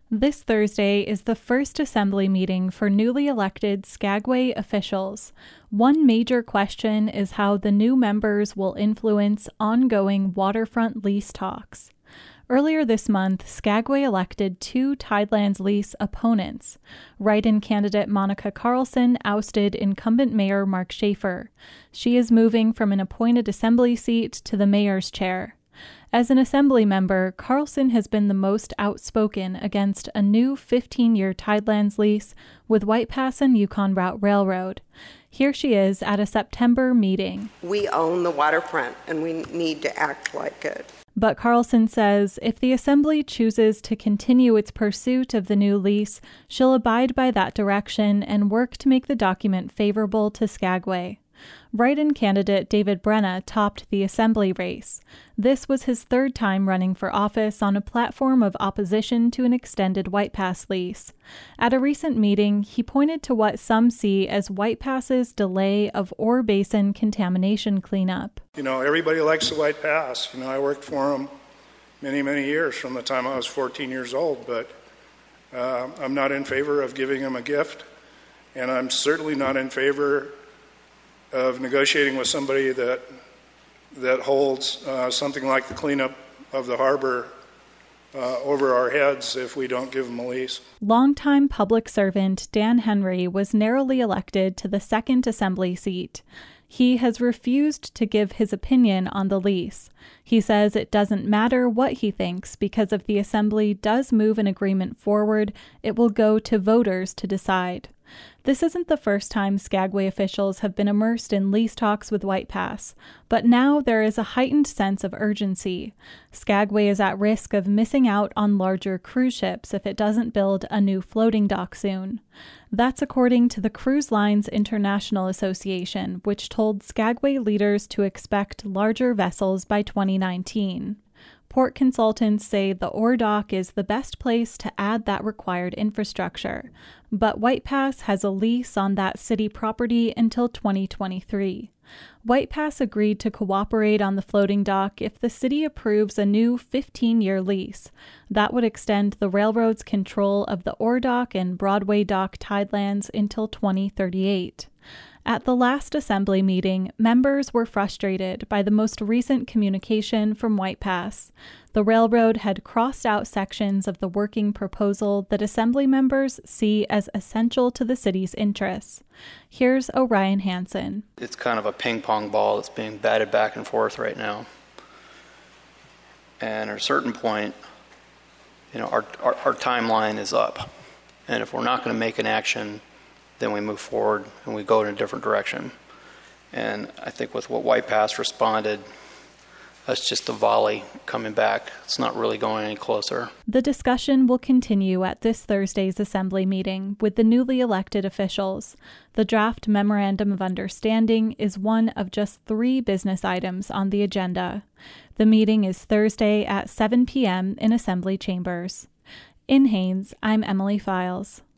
This Thursday is the first assembly meeting for newly elected Skagway officials. One major question is how the new members will influence ongoing waterfront lease talks. Earlier this month, Skagway elected two Tidelands lease opponents. Write-in candidate Monica Carlson ousted incumbent Mayor Mark Schaefer. She is moving from an appointed assembly seat to the mayor's chair. As an assembly member, Carlson has been the most outspoken against a new 15-year Tidelands lease with White Pass and Yukon Route Railroad. Here she is at a September meeting. We own the waterfront, and we need to act like it. But Carlson says if the assembly chooses to continue its pursuit of the new lease, she'll abide by that direction and work to make the document favorable to Skagway. Write-in candidate David Brenna topped the assembly race. This was his third time running for office on a platform of opposition to an extended White Pass lease. At a recent meeting, he pointed to what some see as White Pass's delay of ore basin contamination cleanup. Everybody likes the White Pass. I worked for them many, many years from the time I was 14 years old, but I'm not in favor of giving them a gift, and I'm certainly not in favor of negotiating with somebody that holds something like the cleanup of the harbor over our heads if we don't give them a lease. Longtime public servant Dan Henry was narrowly elected to the 2nd Assembly seat. He has refused to give his opinion on the lease. He says it doesn't matter what he thinks because if the Assembly does move an agreement forward, it will go to voters to decide. This isn't the first time Skagway officials have been immersed in lease talks with White Pass, but now there is a heightened sense of urgency. Skagway is at risk of missing out on larger cruise ships if it doesn't build a new floating dock soon. That's according to the Cruise Lines International Association, which told Skagway leaders to expect larger vessels by 2019. Port consultants say the ore dock is the best place to add that required infrastructure, but White Pass has a lease on that city property until 2023. White Pass agreed to cooperate on the floating dock if the city approves a new 15-year lease. That would extend the railroad's control of the ore dock and Broadway Dock Tidelands until 2038. At the last assembly meeting, members were frustrated by the most recent communication from White Pass. The railroad had crossed out sections of the working proposal that assembly members see as essential to the city's interests. Here's Orion Hansen. It's kind of a ping-pong ball that's being batted back and forth right now. And at a certain point, our timeline is up. And if we're not going to make an action, then we move forward and we go in a different direction. And I think with what White Pass responded, that's just a volley coming back. It's not really going any closer. The discussion will continue at this Thursday's assembly meeting with the newly elected officials. The draft Memorandum of Understanding is one of just 3 business items on the agenda. The meeting is Thursday at 7 p.m. in Assembly Chambers. In Haines, I'm Emily Files.